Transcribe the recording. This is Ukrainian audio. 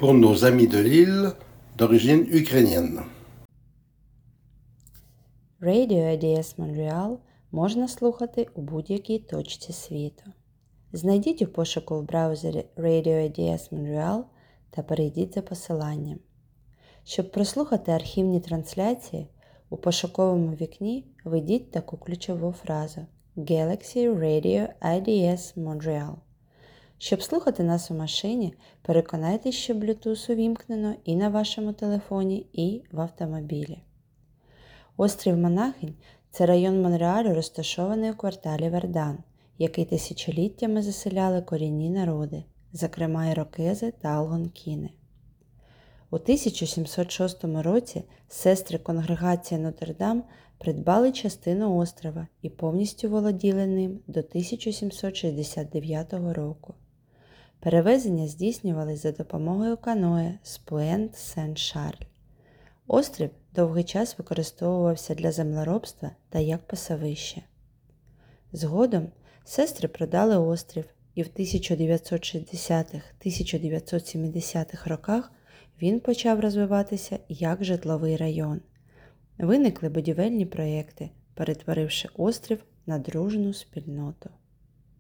pour nos amis de l'île d'origine ukrainienne. Radio IDS Montreal можна слухати у будь-якій точці світу. Знайдіть у пошуку в браузері Radio IDS Montreal та перейдіть за посиланням. Щоб прослухати архівні трансляції, у пошуковому вікні введіть таку ключову фразу Galaxy Radio IDS Montreal. Щоб слухати нас у машині, переконайтеся, що Bluetooth увімкнено і на вашому телефоні, і в автомобілі. Острів Монахинь – це район Монреалю, розташований у кварталі Вердан, який тисячоліттями заселяли корінні народи, зокрема ірокези та алгонкіни. У 1706 році сестри конгрегації Нотр-Дам придбали частину острова і повністю володіли ним до 1769 року. Перевезення здійснювались за допомогою каное з Пуент-Сен-Шарль. Острів довгий час використовувався для землеробства та як пасовище. Згодом сестри продали острів, і в 1960-1970-х роках він почав розвиватися як житловий район. Виникли будівельні проєкти, перетворивши острів на дружну спільноту.